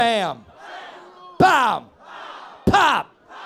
Bam. Bam. Pop.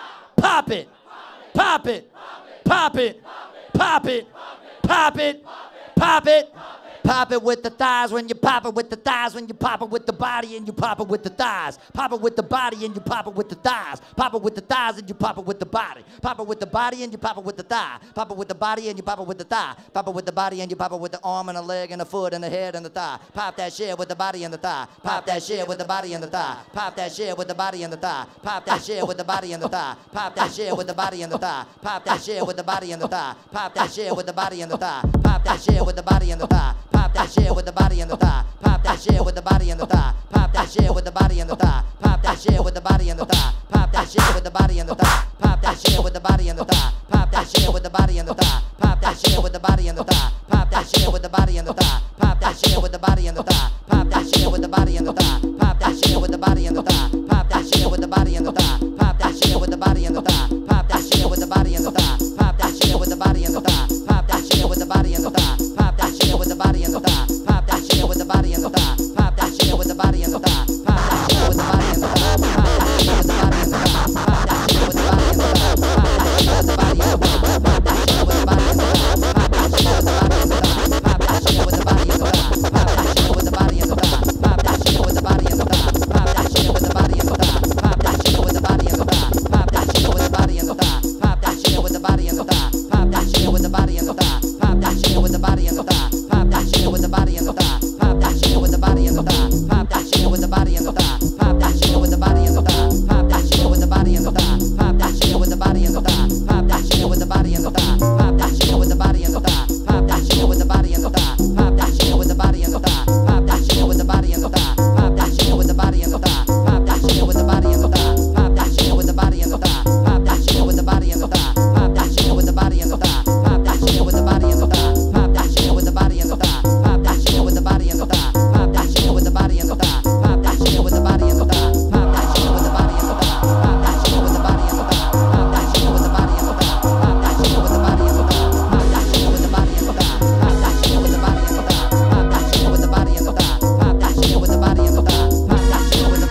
Pop it. Pop it. Pop it. Pop it. Pop it. Pop it. Pop it with the thighs when you pop it with the thighs, when you pop it with the body and you pop it with the thighs. Pop it with the body and you pop it with the thighs. Pop it with the thighs and you pop it with the body. Pop it with the body and you pop it with the thigh. Pop it with the body and you pop it with the thigh. Pop it with the body and you pop it with the arm and the leg and the foot and the head and the thigh. Pop that shit with the body and the thigh. Pop that shit with the body and the thigh. Pop that shit with the body and the thigh. Pop that shit with the body and the thigh. Pop that shit with the body and the thigh. Pop that shit with the body and the thigh. Pop that shit with the body and the thigh. Pop that shit with the body and the thigh. Pop that shit with the body and the thigh. Pop that shit with the body and the thigh. Pop that shit with the body and the thigh. Pop that shit with the body and the thigh. Pop that shit with the body and the thigh. Pop that shit with the body and the thigh. Pop that shit with the body and the thigh. Pop that shit with the body and the thigh. Pop that shit with the body and the thigh. Pop that shit with the body and the thigh. Pop that shit with the body and the thigh. Pop that shit with the body and the thigh. Pop that shit with the body and the thigh. Pop that shit with the body and the thigh. Pop that shit with the body and the thigh. Pop that shit with the body and the thigh. Pop that shit with the body and the thigh. Pop that shit with the body and the thigh. Pop that shit with the body and the thigh. Pop that shit with the body and the thigh. Pop that shit with the body and the thigh. Pop that shit with the body and the thigh. Pop that shit with the body and the thigh. Pop that shit with the body and the thigh. Pop that shit with the body and the thigh. Pop that shit with the body and the thigh. Pop that shit with the body and the thigh. Pop that shit with the body and the thigh. Pop that shit with the body and the thigh. Pop that shit with the body and the thigh. Pop that shit with the body and the thigh. Pop that shit with the body and the thigh. Pop that shit with the body and the thigh. Pop that shit with the body and the thigh. Pop that shit with the body and the thigh. Pop that shit with the body and the thigh. Pop that shit with the body and the thigh. Pop that shit with the body and the thigh. Pop that shit with the body and the thigh. Pop that shit with the body and the thigh. Pop that shit with the body and the thigh. Pop that shit with the body and the thigh. Pop that shit with the body and the thigh. Pop that shit with the body and the thigh. Pop that shit with the body and the thigh. Pop that shit with the body and the thigh. Pop that shit with the body and the thigh. Pop that shit with the body and the thigh. Pop that shit with the body and the thigh. Pop that shit with the body and the thigh. Pop that shit with the body and the thigh. Pop that shit with the body and the thigh. Pop that shit with the body and the thigh. Pop that shit with the body and the thigh. Pop that shit with the body and the thigh. Pop that shit with the body and the thigh. Pop that shit with the body and the thigh. Pop that shit with the body and the thigh. Pop that shit with the body and the thigh. Pop that shit with the body and the thigh. Pop that shit with the body and the thigh. Pop that shit with the body and the thigh. Pop that shit with the body and the thigh. Pop that shit with the body and the thigh. Pop that shit with the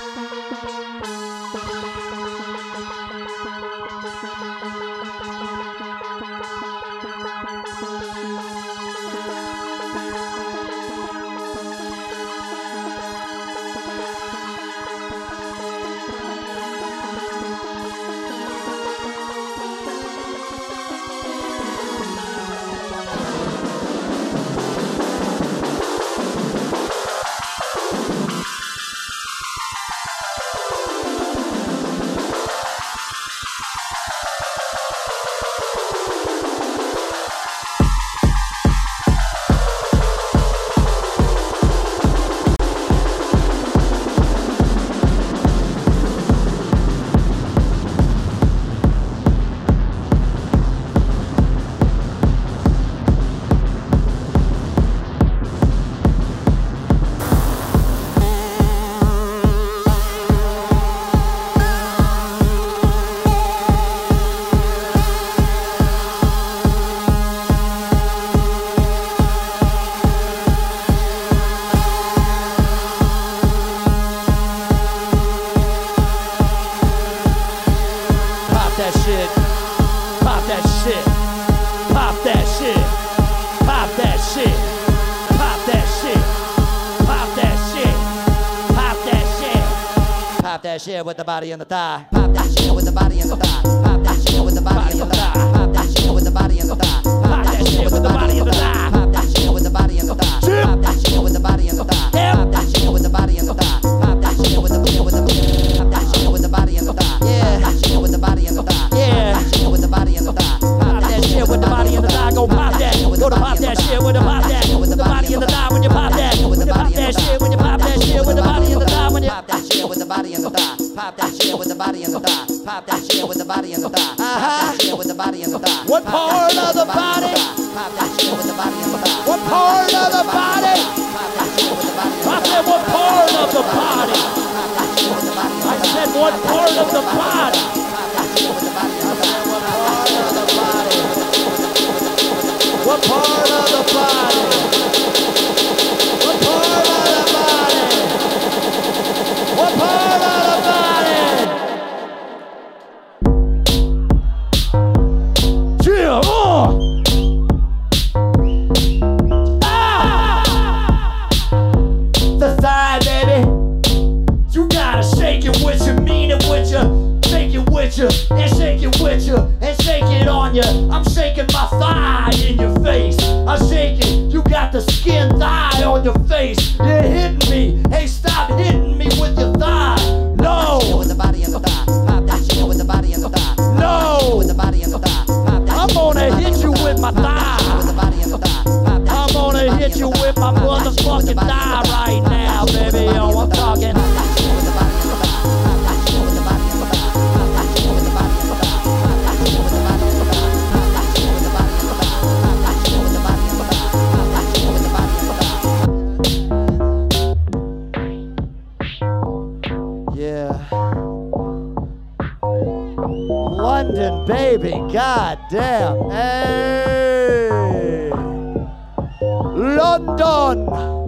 shit with the body and the thigh. Pop that shit with the body and the thigh. Pop that shit with the body and the thigh. Pop that shit with the body and the thigh. Pop that shit with the body and the thigh. Pop that shit with the body and the thigh. Pop that shit with the body and the thigh. Pop that shit with the body and the thigh. Pop that shit with the pop that shit with the body and the thigh. Yeah. Pop that shit with the body and the thigh. Yeah. Pop that shit with the body and the thigh. Pop that shit with the body and the thigh. Go pop that. Go to pop that shit with the pop that. With the body and the thigh when you pop that. When you pop that shit. When you pop that shit with the body and the thigh. When you pop that shit with the body and the thigh. Pop that shit with the body and the thigh. Pop that shit with the body and the thigh. Pop that shit with the body and the thigh. What part of the body? Pop that shit with the body and the thigh. What part of the body? Pop that shit with the body. I said what part of the body? Pop that shit with the body. I said what part of the body? Pop that shit with the body and the thigh. What part of the body? What part of the body? What part of the body? What part with you and shake it with you and shake it on you. I'm shaking my thigh in your face. I'm shaking. You got the skin thigh on your face. You're hitting me. Hey, stop hitting me with your thigh. No. With the body and the thigh. Pop that shit with the body and the thigh. No. With the body and the thigh. I'm gonna hit you with my thigh. With the body and the thigh. I'm gonna hit you with my motherfucking thigh right now, baby. Yo, I'm talking. Yeah. London, baby. God damn. Hey. London.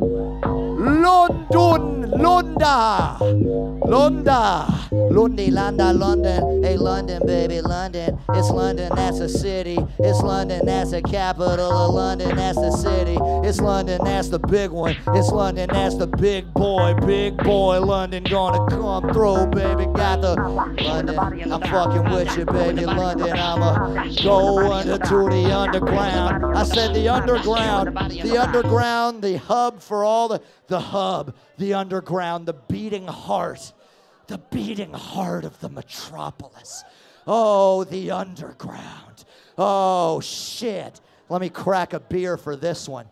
London. Lunda. Lunda. Lundi, Landa, London. Hey, London, baby, London. It's London, that's a city. It's London, that's the capital of London, that's the city. It's London, that's the big one. It's London, that's the big boy. Big boy, London gonna come through, baby. Got the London, I'm fucking with you, baby. London, I'ma go under to the underground. I said the underground, the hub for all the hub, the underground, the beating heart of the metropolis. Oh, the underground. Oh, shit. Let me crack a beer for this one.